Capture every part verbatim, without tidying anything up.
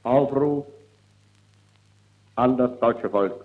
Aufruf an das deutsche Volk.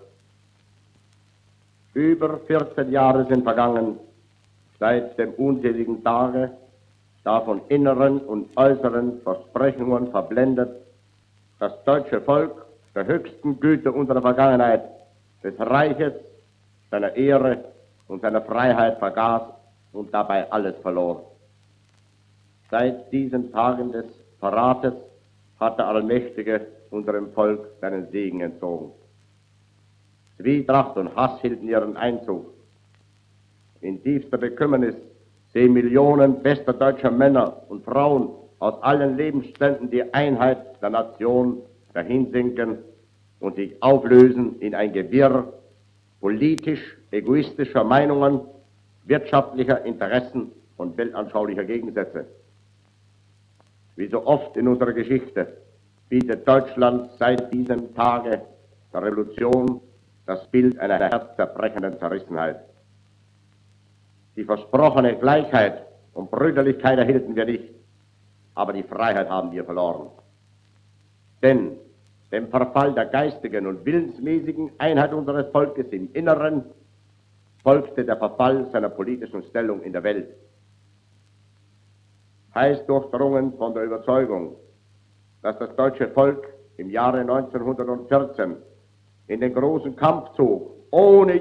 Über vierzehn Jahre sind vergangen seit dem unseligen Tage, da von inneren und äußeren Versprechungen verblendet das deutsche Volk der höchsten Güte unserer Vergangenheit, des Reiches, seiner Ehre und seiner Freiheit vergaß und dabei alles verlor. Seit diesen Tagen des Verrates hat der Allmächtige unserem Volk seinen Segen entzogen. Zwietracht und Hass hielten ihren Einzug. In tiefster Bekümmernis sehen Millionen bester deutscher Männer und Frauen aus allen Lebensständen die Einheit der Nation dahinsinken und sich auflösen in ein Gewirr politisch egoistischer Meinungen, wirtschaftlicher Interessen und weltanschaulicher Gegensätze. Wie so oft in unserer Geschichte bietet Deutschland seit diesem Tage der Revolution das Bild einer herzzerbrechenden Zerrissenheit. Die versprochene Gleichheit und Brüderlichkeit erhielten wir nicht, aber die Freiheit haben wir verloren. Denn dem Verfall der geistigen und willensmäßigen Einheit unseres Volkes im Inneren folgte der Verfall seiner politischen Stellung in der Welt. Heiß durchdrungen von der Überzeugung, dass das deutsche Volk im Jahre neunzehnhundertvierzehn in den großen Kampf zog, ohne